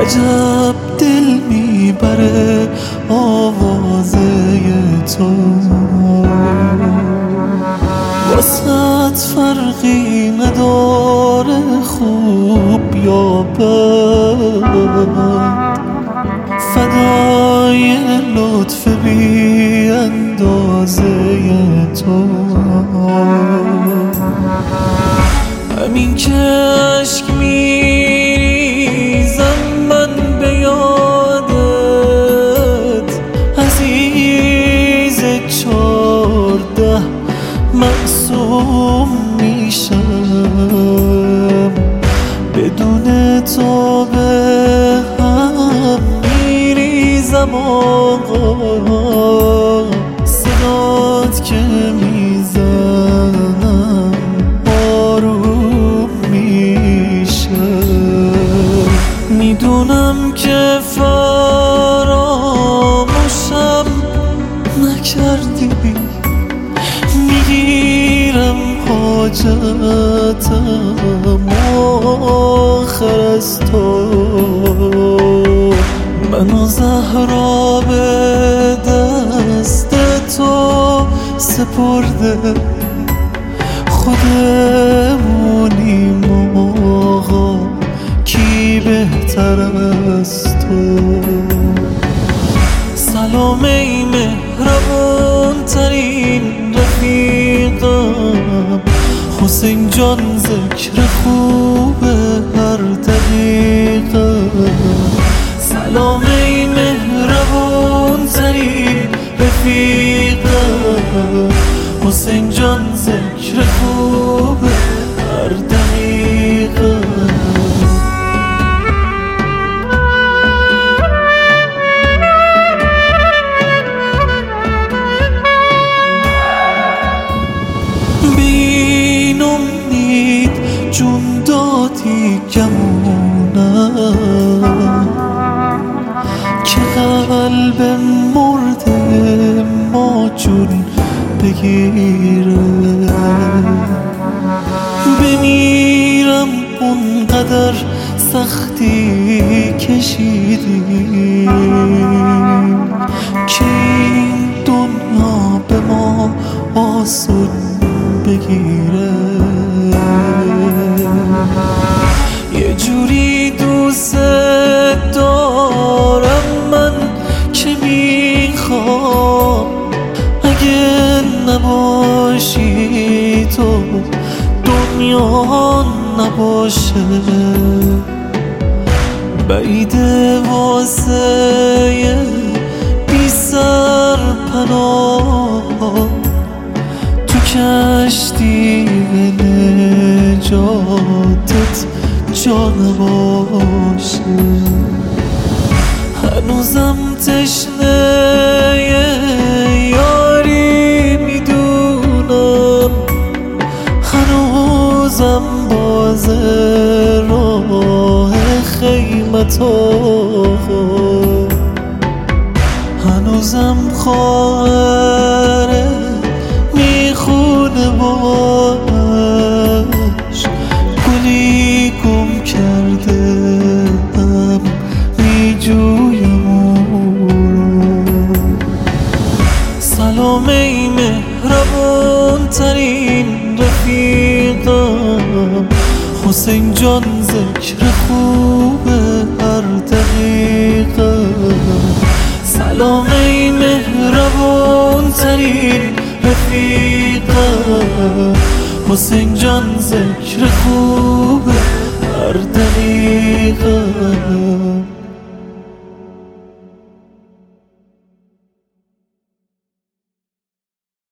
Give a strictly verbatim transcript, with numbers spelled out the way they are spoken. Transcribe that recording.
عجب دل میبره آوازه تو، واسط فرقی نداره خوب یا بد، فدای لطف بی اندازه تو. همین که عشق میریزم من به یادت، عزیز چارده معصوم میشم، بدون تو به هم میریزم آقا، صدات که میزنم آروم میشه. میدونم که فراموشم نکردی، میگیرم حاجتم آخر از تو، منو زهرا به دست تو سپرده، خودمونیم آقا کی بهتر از تو. سلام ای مهربون ترین رفیقم، حسین جان ذکر خوب هر دقیقه. سلام ای مهربون ترین رفیقم، حسین جان ذکر خوب هر دقیقه. بین امید جون دادی گمونم، که قلب مرده ما جون بگیره. بمیرم اونقدر سختی کشیدیم، که این دنیا به ما آسون بگیره. یه جوری دوست دارم من که میخوام اگه نباشی تو دنیا نباشه. بعیده واسه بی سر پناه تو کشتی نجاتت جا نباشه. هنوزم تشنه یاری میدونم، هنوزم باز راه خیمت آقا، هنوزم خواهره میخونه باش، گلی گم کرده هم میجویم او رو. سلام ای مهربون ترین رفیقم، حسین جان ذکر خوب هر دقیقه. سلام ای مهربون ترین رفیقم، حسین جان ذکر خوب هر دقیقه.